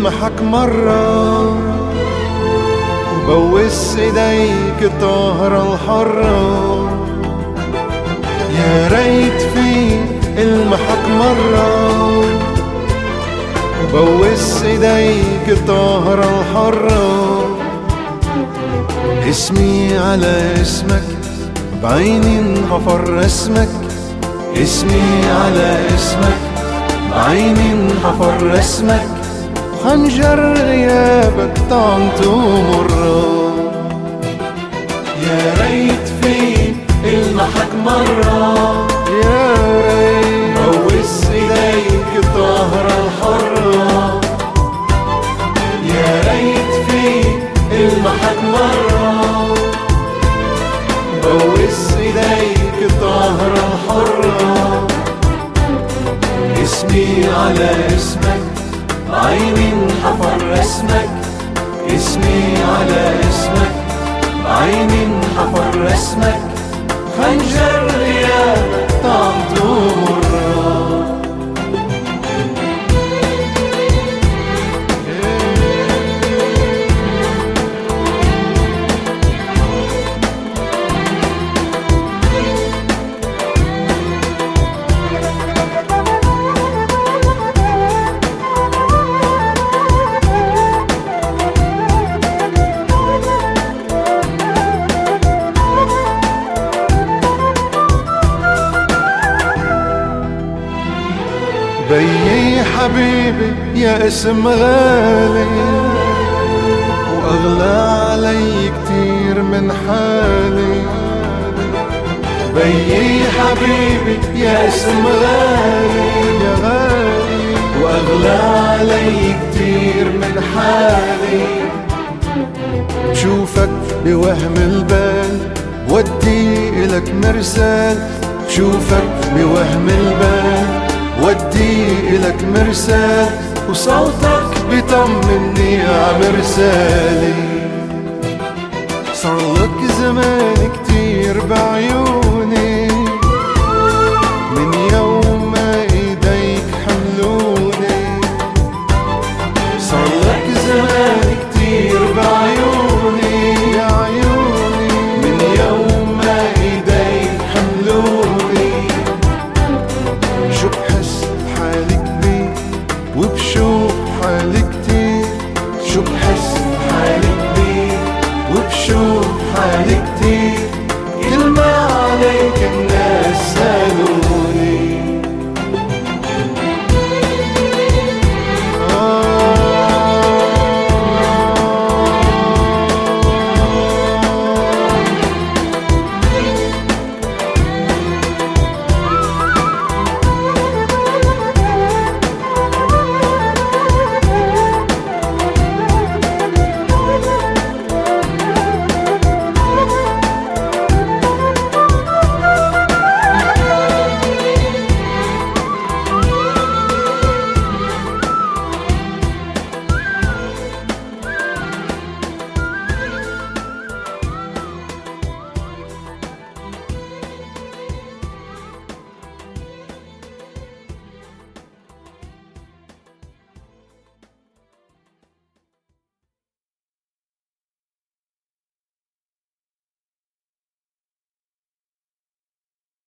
المحك مرة وبوس ايديك الطاهرة الحرة. يا ريت في المحك مرة وبوس ايديك الطاهرة الحرة. اسمي على اسمك بعيني انحفر رسمك، اسمي على اسمك بعيني انحفر رسمك. خنجر غيابك طعنته مرة. يا ريت في المحك مرة، يا ريت بوس ايديك الطاهرة الحرة. يا ريت في المحك مرة بوس ايديك الطاهرة الحرة. اسمي على اسمك بعيني انحفر رسمك، اسمي على اسمك بعيني انحفر رسمك. خنجر غيابك طعنته مرة. بيي حبيبي يا اسم غالي واغلى علي كتير من حالي. بيي حبيبي يا اسم غالي يا غالي واغلى علي كتير من حالي. بشوفك بوهم البال ودي إلك مرسال، بشوفك بوهم البال ودي إلك مرسال. وصوتك بيطمني عمرسالي. صارلك زمان كتير بعيون